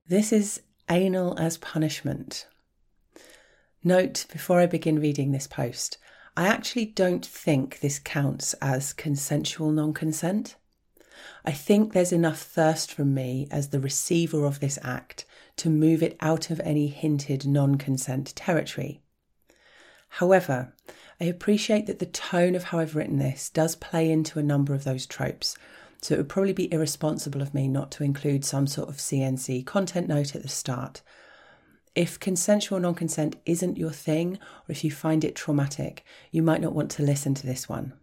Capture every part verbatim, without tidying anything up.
This is anal as punishment. Note, before I begin reading this post, I actually don't think this counts as consensual non-consent. I think there's enough thirst from me as the receiver of this act to move it out of any hinted non-consent territory. However, I appreciate that the tone of how I've written this does play into a number of those tropes, so it would probably be irresponsible of me not to include some sort of C N C content note at the start. If consensual non-consent isn't your thing, or if you find it traumatic, you might not want to listen to this one.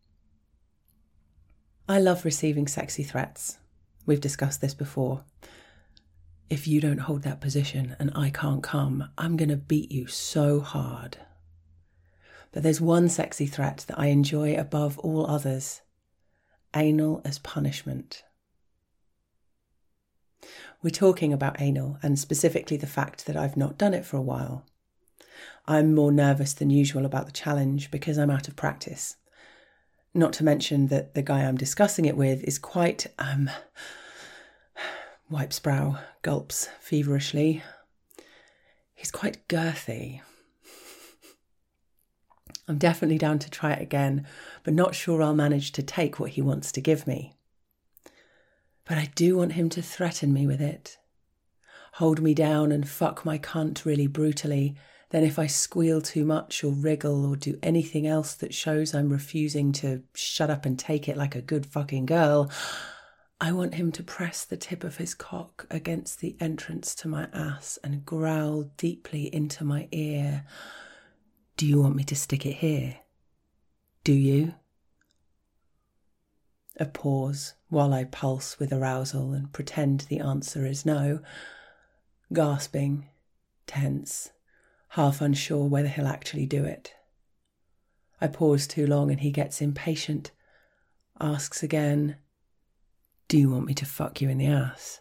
I love receiving sexy threats. We've discussed this before. If you don't hold that position and I can't come, I'm going to beat you so hard. But there's one sexy threat that I enjoy above all others. Anal as punishment. We're talking about anal, and specifically the fact that I've not done it for a while. I'm more nervous than usual about the challenge because I'm out of practice. Not to mention that the guy I'm discussing it with is quite, um, wipes brow, gulps feverishly. He's quite girthy. I'm definitely down to try it again, but not sure I'll manage to take what he wants to give me. But I do want him to threaten me with it. Hold me down and fuck my cunt really brutally. Then if I squeal too much or wriggle or do anything else that shows I'm refusing to shut up and take it like a good fucking girl, I want him to press the tip of his cock against the entrance to my ass and growl deeply into my ear. Do you want me to stick it here? Do you? A pause while I pulse with arousal and pretend the answer is no. Gasping, tense, half unsure whether he'll actually do it. I pause too long and he gets impatient, asks again, do you want me to fuck you in the ass?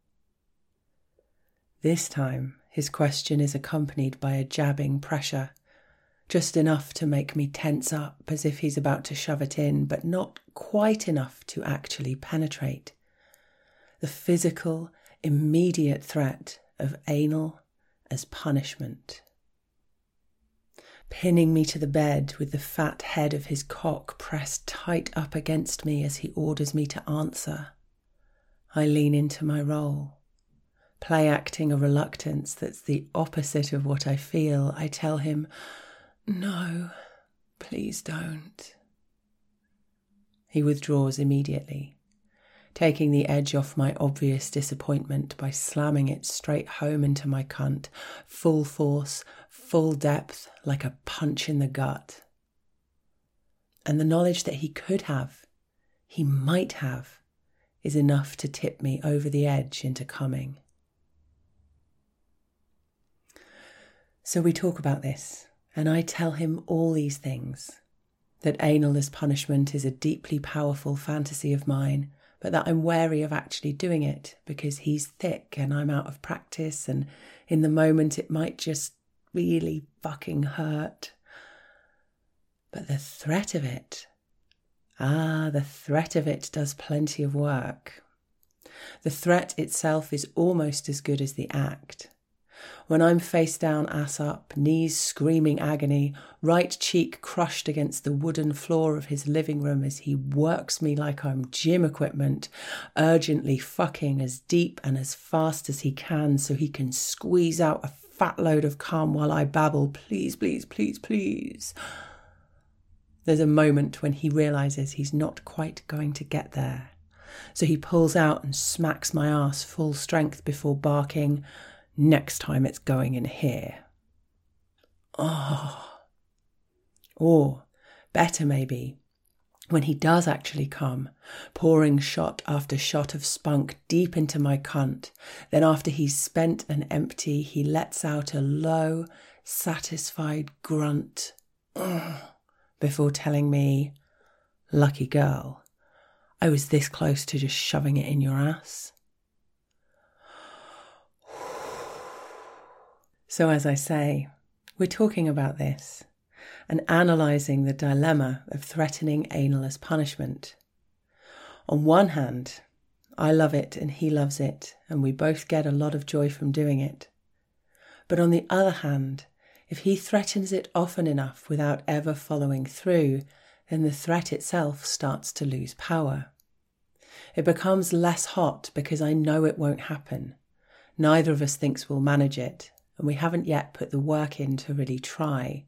This time, his question is accompanied by a jabbing pressure, just enough to make me tense up as if he's about to shove it in, but not quite enough to actually penetrate. The physical, immediate threat of anal as punishment. Pinning me to the bed with the fat head of his cock pressed tight up against me as he orders me to answer. I lean into my role. Play acting a reluctance that's the opposite of what I feel, I tell him, no, please don't. He withdraws immediately, taking the edge off my obvious disappointment by slamming it straight home into my cunt, full force, full depth, like a punch in the gut. And the knowledge that he could have, he might have, is enough to tip me over the edge into coming. So we talk about this. And I tell him all these things, that anal as punishment is a deeply powerful fantasy of mine, but that I'm wary of actually doing it because he's thick and I'm out of practice and in the moment it might just really fucking hurt. But the threat of it, ah, the threat of it does plenty of work. The threat itself is almost as good as the act. When I'm face down, ass up, knees screaming agony, right cheek crushed against the wooden floor of his living room as he works me like I'm gym equipment, urgently fucking as deep and as fast as he can so he can squeeze out a fat load of cum while I babble, please, please, please, please. There's a moment when he realises he's not quite going to get there. So he pulls out and smacks my ass full strength before barking, next time it's going in here. Oh. Or, better maybe, when he does actually come, pouring shot after shot of spunk deep into my cunt, then after he's spent and empty, he lets out a low, satisfied grunt Ugh, before telling me, lucky girl, I was this close to just shoving it in your ass. So as I say, we're talking about this and analysing the dilemma of threatening anal as punishment. On one hand, I love it and he loves it, and we both get a lot of joy from doing it. But on the other hand, if he threatens it often enough without ever following through, then the threat itself starts to lose power. It becomes less hot because I know it won't happen. Neither of us thinks we'll manage it, and we haven't yet put the work in to really try.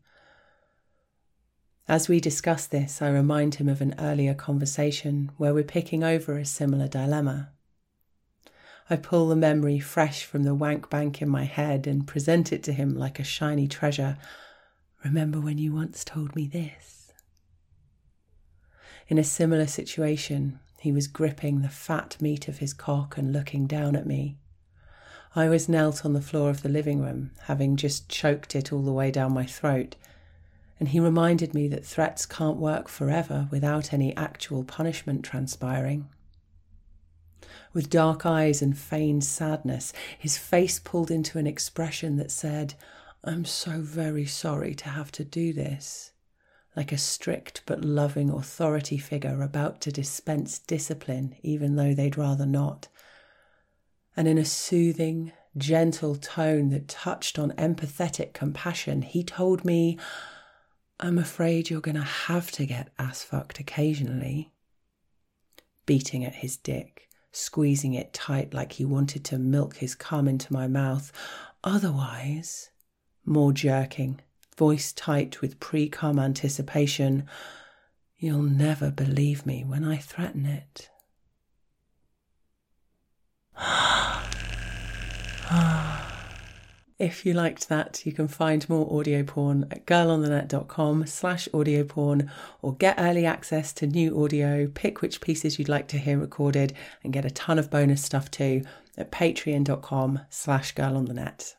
As we discuss this, I remind him of an earlier conversation where we're picking over a similar dilemma. I pull the memory fresh from the wank bank in my head and present it to him like a shiny treasure. Remember when you once told me this? In a similar situation, he was gripping the fat meat of his cock and looking down at me. I was knelt on the floor of the living room, having just choked it all the way down my throat, and he reminded me that threats can't work forever without any actual punishment transpiring. With dark eyes and feigned sadness, his face pulled into an expression that said, "I'm so very sorry to have to do this," like a strict but loving authority figure about to dispense discipline even though they'd rather not. And in a soothing, gentle tone that touched on empathetic compassion, he told me, "I'm afraid you're going to have to get ass-fucked occasionally." Beating at his dick, squeezing it tight like he wanted to milk his cum into my mouth. Otherwise, more jerking, voice tight with pre-cum anticipation, "You'll never believe me when I threaten it." If you liked that, you can find more audio porn at girlonthenet.com slash audio porn, or get early access to new audio, pick which pieces you'd like to hear recorded, and get a ton of bonus stuff too at patreon.com slash girlonthenet.